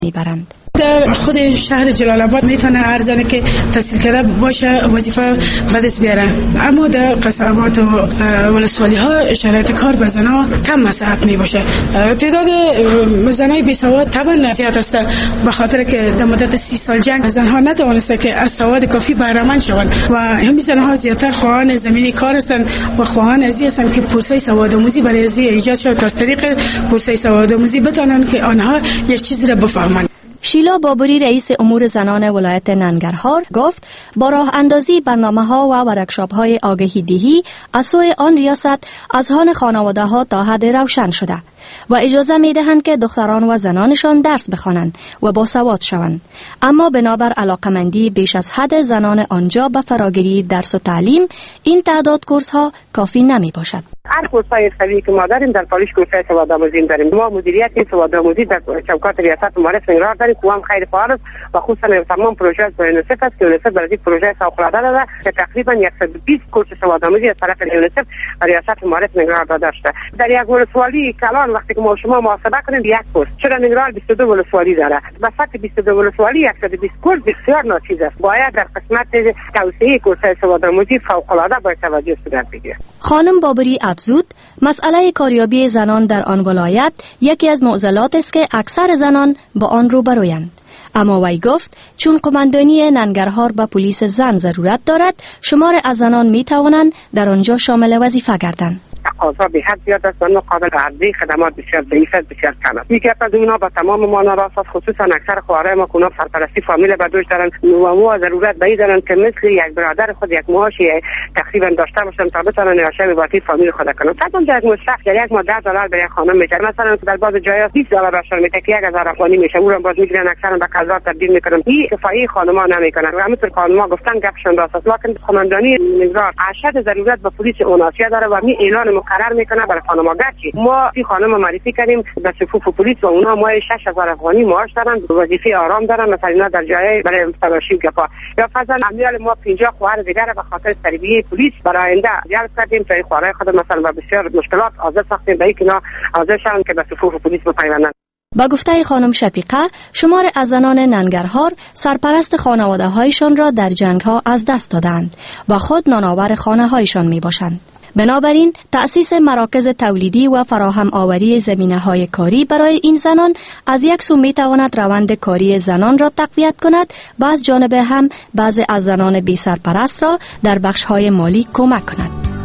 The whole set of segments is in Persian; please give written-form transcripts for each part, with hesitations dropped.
میبرند. در خود شهر جلال آباد میتونه ارزنه که تحصیل کرده باشه وظیفه به دست بیاره، اما در قصبات و ولسوالی ها شرایط کار به زنها کم مساعد می باشه. تعداد زنای بی سواد طبعا زیاد است، به خاطر که در مدت 30 سال جنگ زنها نتوانسته که از سواد کافی بهره مند شوند و همین زنها زیاتر خواهان زمینی کار هستند و خواهان ازی هستند که پروسه سواد آموزی برای ازی ایجاد شود تا از طریق پروسه سواد آموزی بتوانند که آنها یک چیزی را بفهمند. شیلا بابوری رئیس امور زنان ولایت ننگرهار گفت با راه اندازی برنامه‌ها و ورکشاپ‌های آگهی دهی از سوی آن ریاست اذهان خانواده‌ها تا حد روشن شده و اجازه می‌دهند که دختران و زنانشان درس بخوانند و باسواد شوند، اما بنابر علاقمندی بیش از حد زنان آنجا به فراگیری درس و تعلیم این تعداد کورس‌ها کافی نمی‌باشد. هر کورس‌های حرفه‌ای که ما داریم در پالیش کورس‌های سوادآموزی داریم. ما مدیریت سوادآموزی در چوکات ریاست معارف نگران داریم که هم خیلی فعال است و خصوصا تمام پروژه از یونیسف است که یونیسف برای پروژه فوق‌العاده داده که تقریبا 120 کورس سوادآموزی از طرف یونیسف و ریاست معارف نگران داده شده. در یک ولسوالی کلان وقتی که ما شما محاسبه کنیم یک کورس، چرا نگران 22 ولسوالی داره؟ وسط 22 ولسوالی 120 کورس بسیار ناچیز است. باید در قسمت توسعه کورس‌های سوادآموزی فوق‌العاده باید توجه صورت بگیرد. خانم بابری افزود مسئله کاریابی زنان در آن ولایت یکی از معضلات است که اکثر زنان با آن روبرویند. اما وی گفت چون قماندانی ننگرهار به پلیس زن ضرورت دارد، شمار از زنان می توانند در آنجا شامل وظیفه گردند. تقاضا به حد زیاد است و قابل عرضه خدمات بسیار ضعیف است، بسیار کم است. یکی از اینا با تمام ما ناراض است، خصوصا اکثر خواهرای ما که سرپرستی فامیل به دوش دارن و ما ضرورت به این دارن که مثل یک برادر خود یک معاشی تقریبا داشته باشن تا بتونن ناشی واقعی فامیل خود کنن. طبعا در یک مصرف در یک ما $10 برای خانم میشه، مثلا در بعض جاها $20 باشن میشه که 1000 افغانی میشه، اون هم باز میگیرن اکثرا به قضا تبدیل میکنن. این کفایه خانم‌ها نمیکنن و همینطور خانم‌ها گفتن گپشون راست است، لکن قماندانی نگران اشد ضرورت به پلیس اوناسیا داره و می اعلان مقرر میکنه برای خانم‌ها. گرچه ما این خانم معرفی کردیم به صفوف پلیس و اونها ما 6000 افغانی معاش دارن، وظیفه آرام دارن، مثلا در جای برای تلاشی گپا یا فضل امیال ما 50 خواهر دیگر به خاطر تربیه پلیس برای آینده جلب کردیم تا خواهرای خود مثلا با بسیار مشکلات آزاد ساختیم به اینکه آزاد شوند که به صفوف پلیس بپیوندند. با گفته خانم شفیقه شمار از زنان ننگرهار سرپرست خانواده هایشان را در جنگ ها از دست دادند و خود نانآور خانه هایشان می باشند. بنابراین تأسیس مراکز تولیدی و فراهم آوری زمینه‌های کاری برای این زنان از یک سو می‌تواند روند کاری زنان را تقویت کند و از جانب هم بعضی از زنان بی سرپرست را در بخش‌های مالی کمک کند.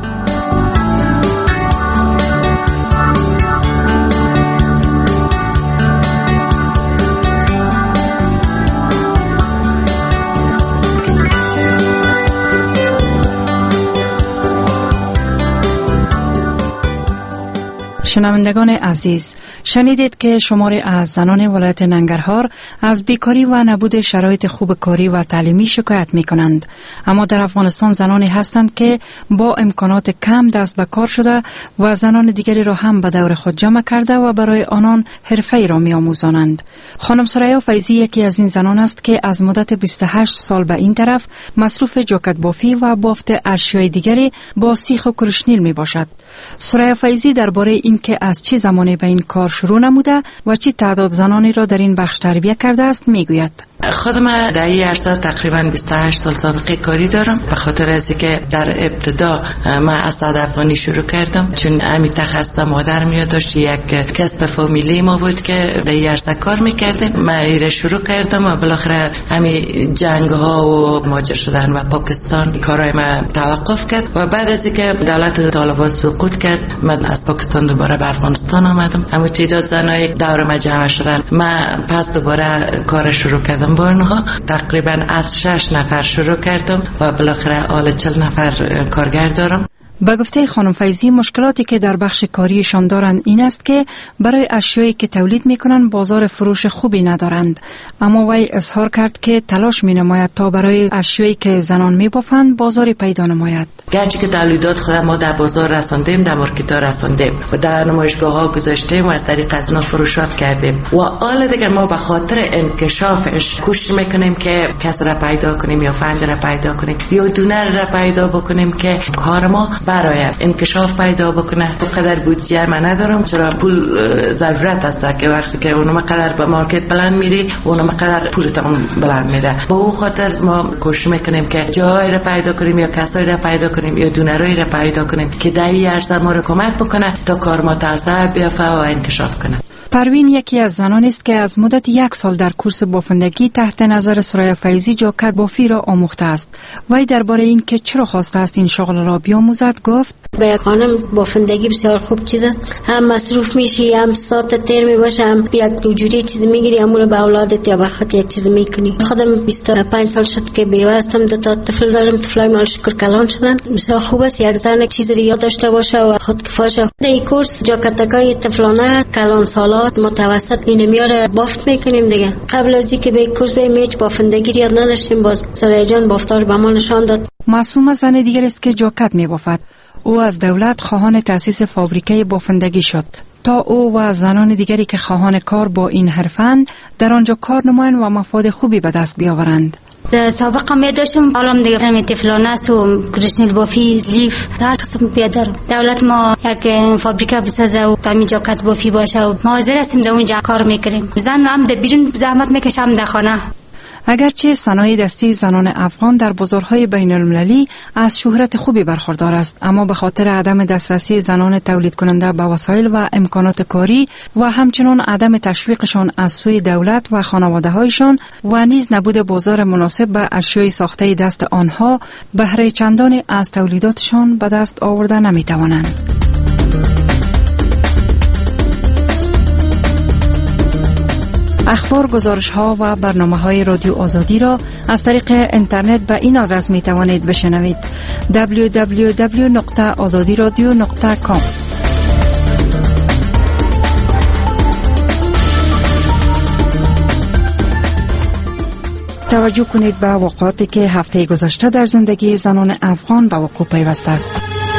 شنوندگان عزیز، شنیدید که شماری از زنان ولایت ننگرهار از بیکاری و نبود شرایط خوب کاری و تعلیمی شکایت می کنند. اما در افغانستان زنانی هستند که با امکانات کم دست به کار شده و زنان دیگری را هم به دور خود جمع کرده و برای آنان حرفه‌ای را می آموزانند. خانم سریا فیضی یکی از این زنان است که از مدت 28 سال به این طرف مصروف جاکت بافی و بافت اشیای دیگری با سیخ و کرشنیل می باشد. سریا فیضی درباره این که از چه زمانی به این کار شروع نموده و چه تعداد زنانی را در این بخش تربیت کرده است میگوید. خودم در این عرصه تقریبا 28 سال سابقه کاری دارم، به خاطر از اینکه در ابتدا من از صد افغانی شروع کردم، چون امی تخصص مادر میاد داشت یک کسب فامیلی ما بود که در این عرصه کار میکردیم. من ایره شروع کردم و بالاخره امی جنگ ها و مهاجر شدن و پاکستان کارای من توقف کرد و بعد از اینکه دولت طالبان سقوط کرد من از پاکستان دوباره به افغانستان آمدم. اما تعداد زنای دور ما جمع شدن، من پس دوباره کار شروع کردم با اونها. تقریبا از 6 نفر شروع کردم و بالاخره حالا 40 نفر کارگر دارم. با گفته خانم فیضی مشکلاتی که در بخش کاریشان دارند این است که برای اشیایی که تولید میکنند بازار فروش خوبی ندارند. اما وی اظهار کرد که تلاش می نماید تا برای اشیایی که زنان میبافند بازاری پیدا نماید. گرچه که تولیدات خود ما در بازار رساندیم، در مارکت ها رساندیم و در نمایشگاه ها گذاشتیم و از طریق از اینا فروشات کردیم و حالا دیگه ما به خاطر انکشافش کوشش میکنیم که کس را پیدا کنیم یا فند را پیدا کنیم یا دونر را پیدا بکنیم که کار ما برای انکشاف پیدا بکنه. قدر بودجه من ندارم، چرا پول ضرورت است که وقتی که اونم قدر به مارکت بلند میری اونم قدر پولتون بلند میره. با او خاطر ما کوشش میکنیم که جایی را پیدا کنیم یا کسایی را پیدا کنیم یا دونرایی را پیدا کنیم که در این عرصه ما را کمک بکنه تا کار ما توسعه بیافته و انکشاف کنه. پروین یکی از زنانی است که از مدت 1 سال در کورس بافندگی تحت نظر سرای فیضی جاکت بافی را آموخته است. وی درباره این که چرا خواسته است این شغل را بیاموزد گفت: به خانم بافندگی بسیار خوب چیز است، هم مصروف میشی، هم ساعت تیر میباشه، هم یک جوری چیز میگیری، امور به اولادت یا به خود یک چیز میکنی. خودم 25 سال شد که بیوه هستم، 2 تا طفل دارم، طفلای من شکر کلان شدن. بسیار خوب است یک زن چیزی رو یاد داشته باشه و خود کفایه. در این کورس جاکتکای طفلانه کلان سالات متوسط این میاره بافت میکنیم دیگه. قبل از اینکه به کورس بریم هیچ بافندگی یاد نداشتیم، باز سرای جان بافتار به ما نشان داد. معصومه زن دیگر است که جاکت میبافد. او از دولت خواهان تأسیس فابریکه بافندگی شد تا او و زنان دیگری که خواهان کار با این حرفند در آنجا کار نمایند و مفاد خوبی به دست بیاورند. سابقه می داشتم، حالا دیگه فرمی تفلانه و کرشنیل بافی لیف هر قسم بیادر. دولت ما یک فابریکه بسازه و تامی جاکت بافی باشه و ما حاضر هستیم در اونجا کار میکنیم. زن هم در بیرون زحمت میکشه، هم در خانه. اگرچه صنایع دستی زنان افغان در بازارهای بین المللی از شهرت خوبی برخوردار است، اما به خاطر عدم دسترسی زنان تولید کننده به وسایل و امکانات کاری و همچنان عدم تشویقشان از سوی دولت و خانواده‌هایشان و نیز نبود بازار مناسب به اشیای ساخته دست آنها، بهره چندانی از تولیداتشان به دست آورده نمی‌توانند. اخبار، گزارش‌ها و برنامه‌های رادیو آزادی را از طریق اینترنت به این آدرس می‌توانید بشنوید: www.azadiradio.com. توجه کنید به واقعاتی که هفته گذشته در زندگی زنان افغان به وقوع پیوسته است.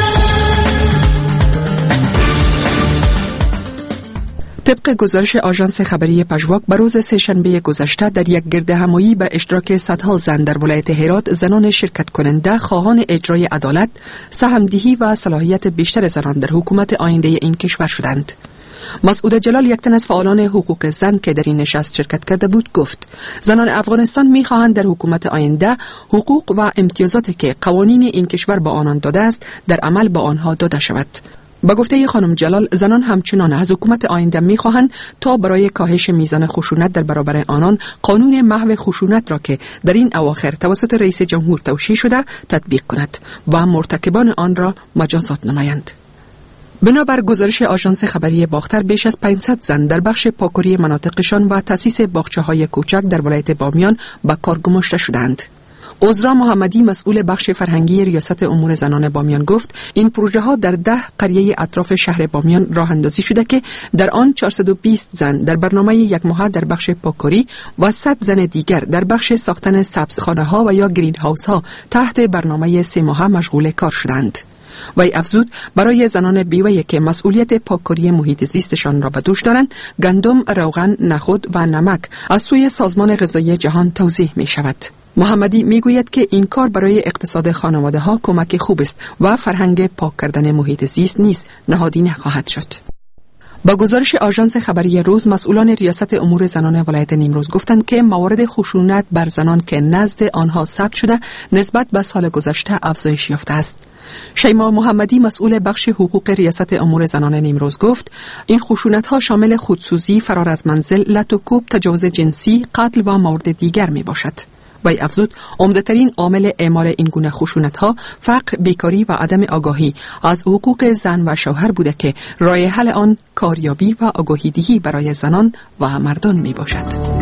طبق گزارش آژانس خبری پژواک به روز سه‌شنبه گذشته در یک گردهمایی به اشتراک صدها زن در ولایت هرات، زنان شرکت کننده خواهان اجرای عدالت، سهمدهی و صلاحیت بیشتر زنان در حکومت آینده این کشور شدند. مسعود جلال، یک تن از فعالان حقوق زن که در این نشست شرکت کرده بود، گفت زنان افغانستان می‌خواهند در حکومت آینده حقوق و امتیازاتی که قوانین این کشور به آنان داده است در عمل به آنها داده شود. با گفته خانم جلال، زنان همچنان از حکومت آینده می‌خواهند تا برای کاهش میزان خشونت در برابر آنان قانون محو خشونت را که در این اواخر توسط رئیس جمهور توشیح شده تطبیق کند و مرتکبان آن را مجازات نمایند. بنابر گزارش آژانس خبری باختر، بیش از 500 زن در بخش پاکوری مناطقشان و تأسیس باغچه‌های کوچک در ولایت بامیان به کار گماشته شدند. عذرا محمدی، مسئول بخش فرهنگی ریاست امور زنان بامیان، گفت این پروژه ها در 10 قریه اطراف شهر بامیان راه اندازی شده که در آن 420 زن در برنامه یک ماه در بخش پاککاری و 100 زن دیگر در بخش ساختن سبزخانه ها و یا گرین هاوس ها تحت برنامه 3 ماهه مشغول کار شدند. وی افزود برای زنان بیوه‌ای که مسئولیت پاککاری محیط زیستشان را به دوش دارند، گندم، روغن، نخود و نمک از سوی سازمان غذایی جهان توزیع می شود. محمدی می گوید که این کار برای اقتصاد خانواده ها کمک خوب است و فرهنگ پاک کردن محیط زیست نیز نهادینه خواهد شد. با گزارش آژانس خبری روز، مسئولان ریاست امور زنان ولایت نیمروز گفتند که موارد خشونت بر زنان که نزد آنها ثبت شده نسبت به سال گذشته افزایش یافته است. شیما محمدی، مسئول بخش حقوق ریاست امور زنان نیمروز، گفت این خشونت ها شامل خودسوزی، فرار از منزل، لط و کوب، تجاوز جنسی، قتل و موارد دیگر می باشد. وی افزود عمده‌ترین عامل اعمال این گونه خشونت‌ها فقر، بیکاری و عدم آگاهی از حقوق زن و شوهر بوده که راه حل آن کاریابی و آگاهی‌دهی برای زنان و مردان می باشد.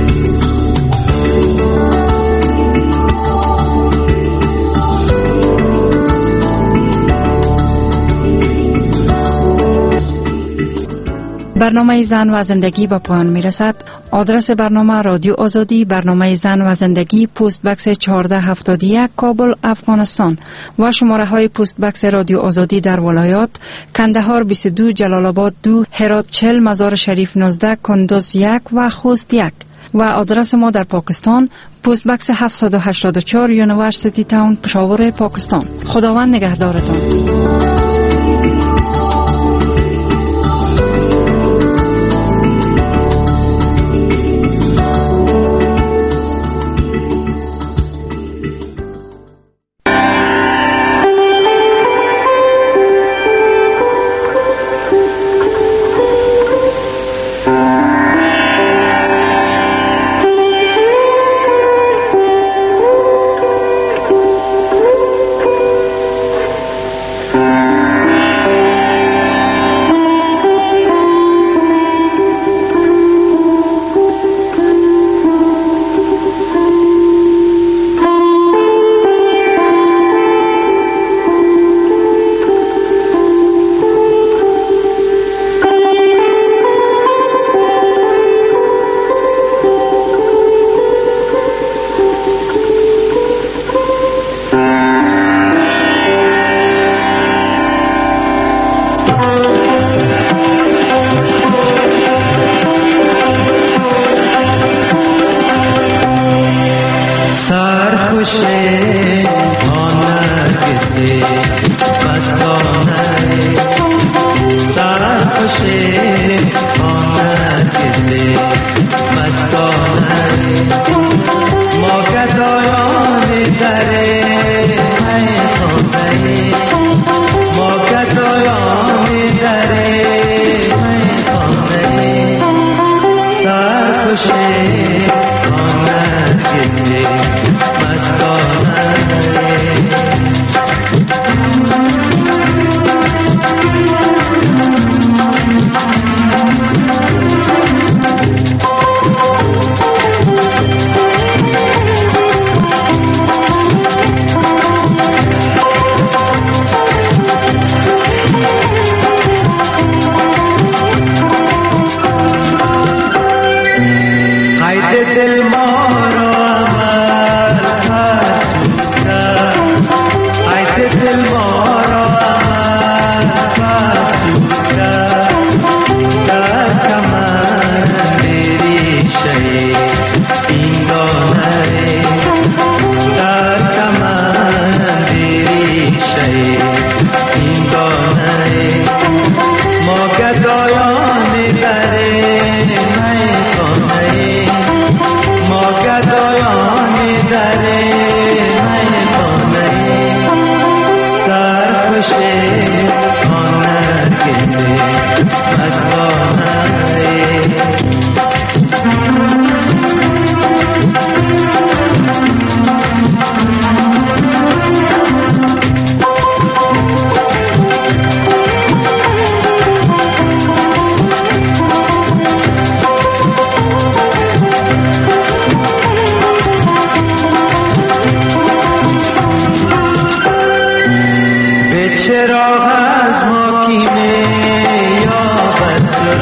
برنامه زن و زندگی به پایان می رسد. آدرس برنامه: رادیو آزادی، برنامه زن و زندگی، پست بکس 1471، کابل، افغانستان، و شماره های پست بکس رادیو آزادی در ولایات: کندهار 22، جلال آباد 2، هرات 40، مزار شریف 19، کندوز 1 و خوست 1. و آدرس ما در پاکستان پست بکس 784 یونیورسیتی تاون پشاور پاکستان. خداوند نگهدارتان.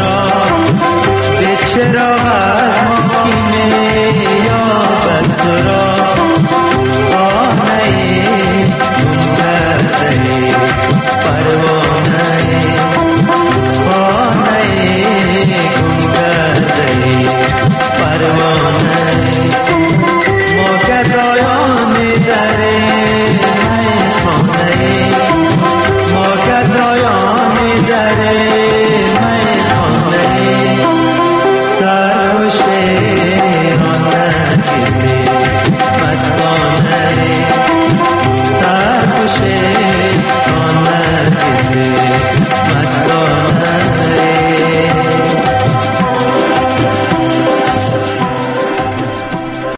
چراغ از ماکینه یا بسرا